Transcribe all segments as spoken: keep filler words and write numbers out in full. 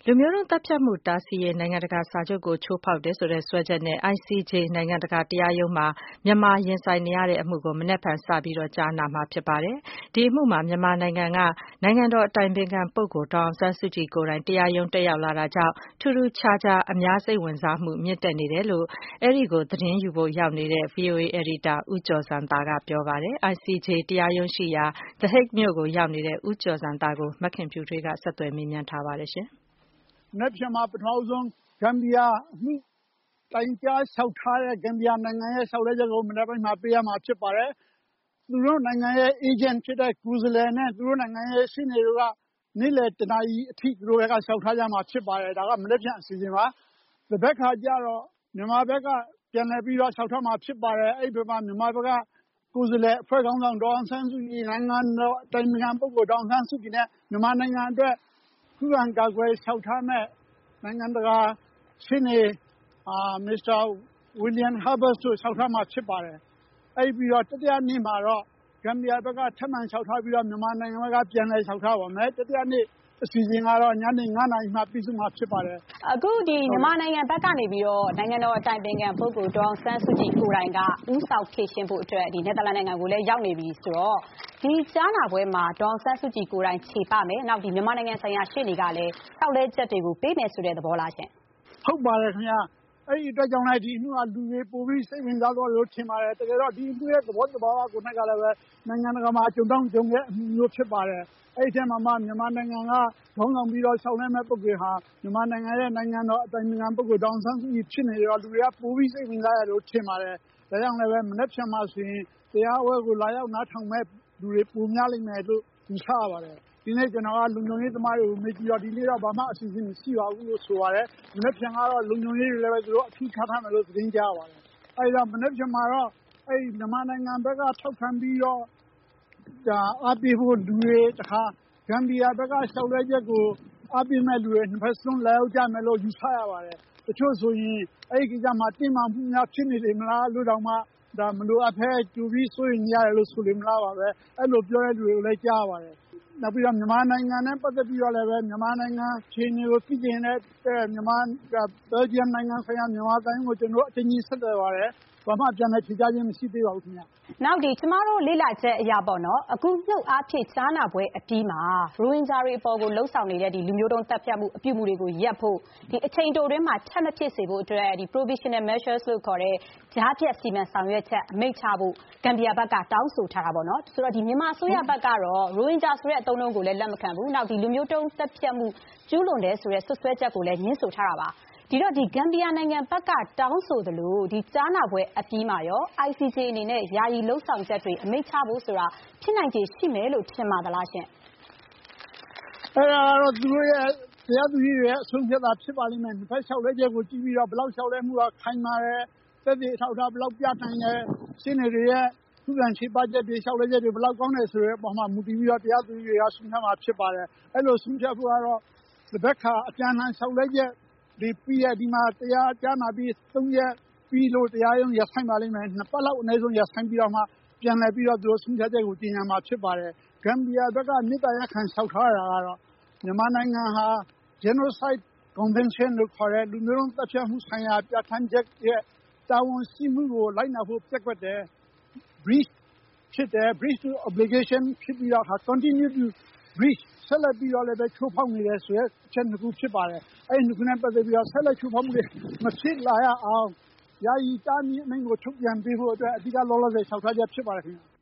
လူမျိုးတုံးသတ်ဖြတ်မှုတားဆီးရေးနိုင်ငံတကာစာချုပ်ကိုချိုးဖောက်တယ်ဆိုတဲ့စွဲချက်နဲ့ I C J နိုင်ငံတကာတရားရုံးမှာမြန်မာရင်ဆိုင်နေရတဲ့အမှုကိုမနက်ဖြန်စပြီးကြားနာမှာဖြစ်ပါတယ်။ဒီအမှုမှာမြန်မာနိုင်ငံကနိုင်ငံတော်အတိုင်ပင်ခံပုဂ္ဂိုလ်ဒေါ်အောင်ဆန်းစုကြည်ကိုယ်တိုင်တရားရုံးတက်ရောက်လာတာကြောင့်ထူးထူးခြားခြားအများစိတ်ဝင်စားမှုမြင့်တက်နေတယ်လို့အဲဒီကိုသတင်းယူဖို့ရောက်နေတဲ့ V O A အယ်ဒီတာဦးကျော်ဇံသာကပြောပါတယ်။ I C J တရားရုံးရှိရာ The Hague မြို့ကိုရောက်နေတဲ့ဦးကျော်ဇံသာကိုမခင်ဖြူထွေးကဆက်သွယ်မေးမြန်းထားပါတယ်ရှင်။မနက်ဖြန်မှာပထမဆုံးဂမ်ဘီယာအမှုတိုင်ကြားလျှောက်ထားတဲ့ဂမ်ဘီယာနိုင်ငံရဲ့လျှောက်လဲချက်ကိုမနက်ပိုင်းမှာပေးရမှာဖြစ်ပါတယ်။သူတို့နိုင်ငံရဲ့အေဂျင့်ဖြစ်တဲ့ကိုယ်စားလှယ်နဲ့သူတို့နိုင်ငံရဲ့ရှေ့နေတို့ကနေ့လယ်တနာရီအထိသူတို့ဘက်ကလျှောက်ထားကြမှာဖြစ်ပါတယ်။ဒါကမနက်ဖြန်အစီအစဉ်ပါ။ဒီဘက်ခါကျတော့မြန်မာဘက်ကပြန်လည်ပြီးတော့လျှောက်ထားမှာဖြစ်ပါတယ်။အဲ့ဒီဘက်မှာမြန်မာဘက်ကကိုယ်စားလှယ်အဖွဲ့ခေါင်းဆောင်ဒေါ်အောင်ဆန်းစုကြည်နိုင်ငံတော်အတိုင်ပင်ခံပုဂ္ဂိုလ်ဒေါ်အောင်ဆန်းစုကြည်နဲ့မြန်မာနိုင်ငံအတွက်ခုခံကာကွယ်လျှောက်ထားမဲ့နိုင်ငံတကာရှေ့နေမစ္စတာဝီလီယံဟာဘတ်စ်တို့လျှောက်ထားမှာဖြစ်ပါတယ်။အဲ့ပြီးတော့တတိယနေ့မှာတော့ဂမ်ဘီယာဘက်ကထပ်မံလျှောက်ထားပြီးတော့မြန်မာနိုင်ငံဘက်ကပြန်လည်လျှောက်ထားပါမယ်။တတိယနေ့အစီအစဉ်ကတော့ညနေငါးနာရီမှပြီးဆုံးမှာဖြစ်ပါတယ်။အခုဒီမြန်မာနိုင်ငံဘက်ကနေပြီးတော့နိုင်ငံတော်အတိုင်ပင်ခံပုဂ္ဂိုလ်ဒေါ်အောင်ဆန်းစုကြည်ကိုယ်တိုင်ကဦးဆောင်ဖြည့်ရှင်းဖို့အတွက်ဒီနယ်သာလန်နိုင်ငံကိုလည်းရောက်နေပြီဆိုတော့ဒီကြားနာပွဲမှာဒေါ်အောင်ဆန်းစုကြည်ကိုယ်တိုင်ခြေပမယ်။နောက်ဒီမြန်မာနိုင်ငံဆိုင်ရာရှေ့နေကလည်းထောက်လဲချက်တွေကိုပေးမယ်ဆိုတဲ့သဘောလားရှင်။ဟုတ်ပါတယ်ခင်ဗျာ။အဲ့ဒီအတွက်ကြောင့်လည်းဒီအမှုကလူတွေပိုပြီးစိတ်ဝင်စားသွားလို့ထင်ပါတယ်။တကယ်တော့ဒီအမှုရဲ့သဘောတဘာဝကိုနိုင်ကလည်းပဲနိုင်ငံတကာမှာကြုံတောင်းကြုံခဲ့အမှုမျိုးဖြစ်ပါတယ်။အဲ့ဒီထဲမှာမှမြန်မာနိုင်ငံကခေါင်းဆောင်ပြီးတော့ဆောင်ရွက်မဲ့ပုဂ္ဂိုလ်ဟာမြန်မာနိုင်ငံရဲ့နိုင်ငံတော်အတိုင်ပင်ခံပုဂ္ဂိုလ်ဒေါ်အောင်ဆန်းစုကြည်ဖြစ်နေတော့လူတွေကပိုပြီးစိတ်ဝင်စားရလို့ထင်ပါတယ်။ဒါကြောင့်လည်းပဲမနက်ဖြန်မှာဆိုရင်တရားဝဲကိုလာရောက်နားထောင်မဲ့လူတွေပိုများလိမ့်မယ်လို့ယူဆရပါတယ်။ဒီနေ့ကျွန်တော်ကလုံခြုံရေးသမားတွေကိုမေးကြည့်တော့ဒီနေ့တော့ဘာမှအစီအစဉ်မရှိပါဘူးလို့ဆိုပါတယ်။မနေ့ပြန်ကတော့လုံခြုံရေးတွေလည်းပဲသူတို့အထူးထားထားမယ်လို့သတင်းကြားပါတယ်။အဲဒီတော့မနေ့ပြန်မှာတော့အဲဒီမြန်မာနိုင်ငံဘက်ကထောက်ခံပြီးတော့ဒါအားပေးဖို့လူတွေတခါဂမ်ဘီယာဘက်ကရှောက်လဲချက်ကိုအားပေးမဲ့လူတွေနှစ်ဖက်စလုံးလာရောက်ကြမယ်လို့ယူဆရပါတယ်။တချို့ဆိုရင်အဲဒီကိစ္စမှာတင်းမာမှုများဖြစ်နေလေမလားလို့တောင်မှဒါမလိုအပ်ဖဲကြိုပြီးစိုးရိမ်ရတယ်လို့ဆိုလေမလားပါပဲ။အဲ့လိုပြောတဲ့လူတွေကိုလည်းကြားရပါတယ်။နောက်ပြီးတော့မြန်မာနိုင်ငံနဲ့ပတ်သက်ပြီးတော့လည်းပဲမြန်မာနိုင်ငံခြေနေကိုသိကျင်တဲ့မြန်မာဘယ်လ်ဂျီယံနိုင်ငံဆိုင်ရာမြန်မာတိုင်းကိုကျွန်တော်အချင်းချင်းဆက်သွယ်ပါတယ်။ဘာမှပြန်လည်ဖြေကြားခြင်းမရှိသေးပါဘူးခင်ဗျ။နောက်ဒီကျမတို့လေ့လာချက်အရာပေါ့နော်အခုနှုတ်အားဖြင့်ကြားနာပွဲအပြီးမှာရိုဟင်ဂျာတွေအပေါ်ကိုလှုံ့ဆော်နေတဲ့ဒီလူမျိုးတုံးတပ်ဖြတ်မှုအပြုမှုတွေကိုရပ်ဖို့ဒီအချိန်တိုတွင်းမှာထပ်မဖြစ်စေဖို့အတွက်ဒီ provisional measures လို့ခေါ်တဲ့ကြားဖြတ်စီမံဆောင်ရွက်ချက်အမိန့်ချဖို့ဂမ်ဘီယာဘက်ကတောင်းဆိုထားတာပေါ့နော်ဆိုတော့ဒီမြန်မာအစိုးရဘက်ကတော့ရိုဟင်ဂျာဆိုတဲ့အသုံးအနှုန်းကိုလည်းလက်မခံဘူးနောက်ဒီလူမျိုးတုံးတပ်ဖြတ်မှုကျူးလွန်တယ်ဆိုတဲ့ဆွဆွဲချက်ကိုလည်းညှင်းဆိုထားတာပါဒီတော့ဒီဂမ်ဘီယာနိုင်ငံဘက်ကတောင်းဆိုသလိုဒီကြားနာပွဲအပြီးမှာရော I C J အနေနဲ့ယာယီလှုပ်ဆောင်ချက်တွေအမိန့်ချဖို့ဆိုတာဖြစ်နိုင်ခြေရှိမယ်လို့ထင်ပါသလားရှင်။အဲ့ဒါတော့သူတို့ရဲ့တရားသူကြီးတွေရဲ့အဆုံးဖြတ်တာဖြစ်ပါလိမ့်မယ်။တစ်ဖက်လျှောက်လဲချက်ကိုကြည့်ပြီးတော့ဘယ်လောက်လျှောက်လဲမှုကခိုင်မာတယ်သက်သေအထောက်အထားဘယ်လောက်ပြနိုင်တယ်ရှင်းနေတွေရဲ့ခုခံခြေပချက်တွေလျှောက်လဲချက်တွေဘယ်လောက်ကောင်းတယ်ဆိုတဲ့အပေါ်မှာမူတည်ပြီးတော့တရားသူကြီးတွေကဆုံးဖြတ်မှာဖြစ်ပါတယ်။အဲ့လိုဆုံးဖြတ်ဖို့ကတော့ဒီဘက်ကအပြန်အလှန်လျှောက်လဲချက်ဒီပြီးရဒီမှာတရားကြားနာပြီးသုံးရက်ပြီးလို့တရားရုံးရဆိုင်ပါလိမ့်မယ်နှစ်ပတ်လောက်အနည်းဆုံးရဆိုင်ပြီးတော့မှပြန်လည်ပြီးတော့သူတို့ဆုံးဖြတ်ချက်ကိုတင်ညာမှာဖြစ်ပါတယ်ဂမ်ဘီယာဘက်ကမြေတားရခံလျှောက်ထားတာကတော့မြန်မာနိုင်ငံဟာ genocide convention လို့ခေါ်တဲ့လူမျိုးတုံးသတ်ဖြတ်မှုဆိုင်ရာပြဋ္ဌာန်းချက်ရဲ့တာဝန်ရှိမှုကိုလိုက်နာဖို့ပြက်ကွက်တယ် breach ဖြစ်တယ် breach to obligation ဖြစ်ပြီးတော့ continue to breach ဆက်လက်ပြီးတော့လည်းပဲချိုးဖောက်နေတယ်ဆိုတဲ့အချက်တစ်ခုဖြစ်ပါတယ်အဲ့ဒီနှစ်ခုနဲ့ပတ်သက်ပြီးတော့ဆက်လက်ချိုးဖောက်မှုတွေမဖြစ်လာရအောင်ယာယီတားမြစ်အမိန့်ကိုထုတ်ပြန်ပေးဖို့အတွက်အဓိကလောလောဆယ်လျှောက်ထားချက်ဖြစ်ပါတယ်ခင်ဗျာ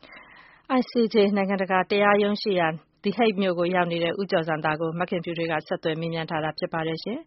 I C J နိုင်ငံတကာတရားရုံးရှိရာThe Hague မြို့ကိုရောက်နေတဲ့ဦးကျော်ဇံသာကိုမခင်ဖြူထွေးကဆက်သွယ်မေးမြန်းထားတာဖြစ်ပါတယ်ရှင်